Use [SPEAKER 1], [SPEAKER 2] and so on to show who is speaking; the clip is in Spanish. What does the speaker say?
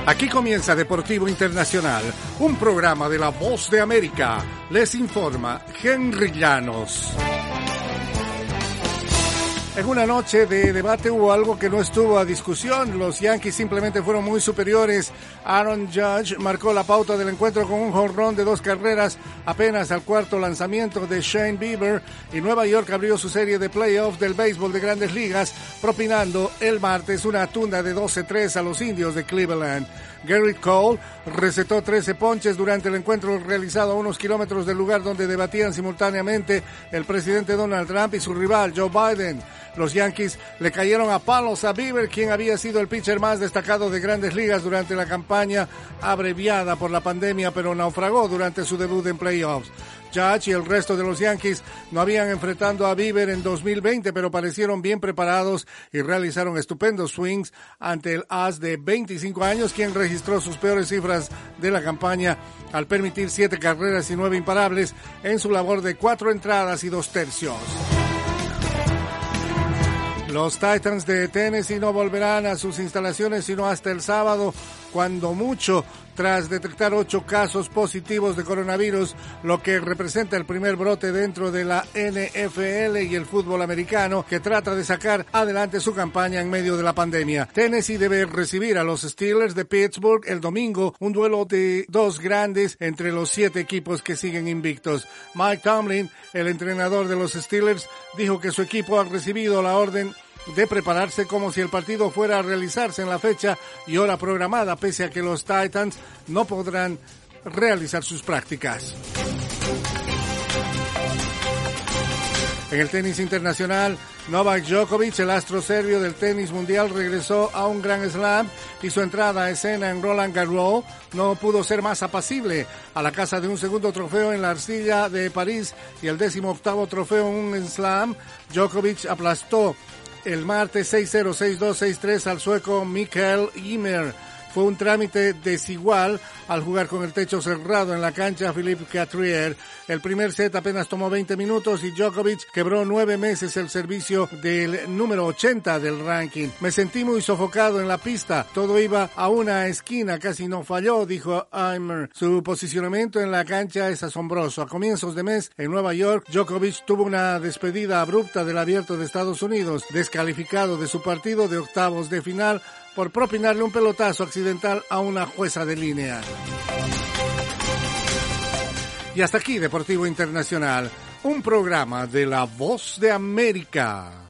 [SPEAKER 1] Aquí comienza Deportivo Internacional, un programa de La Voz de América. Les informa Henry Llanos. En una noche de debate hubo algo que no estuvo a discusión. Los Yankees simplemente fueron muy superiores. Aaron Judge marcó la pauta del encuentro con un jonrón de 2 carreras apenas al cuarto lanzamiento de Shane Bieber, y Nueva York abrió su serie de playoff del béisbol de Grandes Ligas, propinando el martes una tunda de 12-3 a los Indios de Cleveland. Gerrit Cole recetó 13 ponches durante el encuentro realizado a unos kilómetros del lugar donde debatían simultáneamente el presidente Donald Trump y su rival Joe Biden. Los Yankees le cayeron a palos a Bieber, quien había sido el pitcher más destacado de Grandes Ligas durante la campaña abreviada por la pandemia, pero naufragó durante su debut en playoffs. Judge y el resto de los Yankees no habían enfrentado a Bieber en 2020, pero parecieron bien preparados y realizaron estupendos swings ante el as de 25 años, quien registró sus peores cifras de la campaña al permitir 7 carreras y 9 imparables en su labor de 4 entradas y 2 tercios. Los Titans de Tennessee no volverán a sus instalaciones sino hasta el sábado, cuando mucho, tras detectar 8 casos positivos de coronavirus, lo que representa el primer brote dentro de la NFL y el fútbol americano, que trata de sacar adelante su campaña en medio de la pandemia. Tennessee debe recibir a los Steelers de Pittsburgh el domingo, un duelo de 2 grandes entre los 7 equipos que siguen invictos. Mike Tomlin, el entrenador de los Steelers, dijo que su equipo ha recibido la orden de prepararse como si el partido fuera a realizarse en la fecha y hora programada, pese a que los Titans no podrán realizar sus prácticas. En el tenis internacional, Novak Djokovic, el astro serbio del tenis mundial, regresó a un Grand Slam y su entrada a escena en Roland Garros no pudo ser más apacible. A la casa de un segundo trofeo en la arcilla de París y el 18º trofeo en un Slam, Djokovic aplastó el martes 6-0, 6-2, 6-3 al sueco Mikael Ymer. Fue un trámite desigual al jugar con el techo cerrado en la cancha Philippe Chatrier. El primer set apenas tomó 20 minutos y Djokovic quebró 9 meses el servicio del número 80 del ranking. Me sentí muy sofocado en la pista. Todo iba a una esquina, casi no falló, dijo Ymer. Su posicionamiento en la cancha es asombroso. A comienzos de mes, en Nueva York, Djokovic tuvo una despedida abrupta del Abierto de Estados Unidos, descalificado de su partido de octavos de final por propinarle un pelotazo accidental a una jueza de línea. Y hasta aquí Deportivo Internacional, un programa de La Voz de América.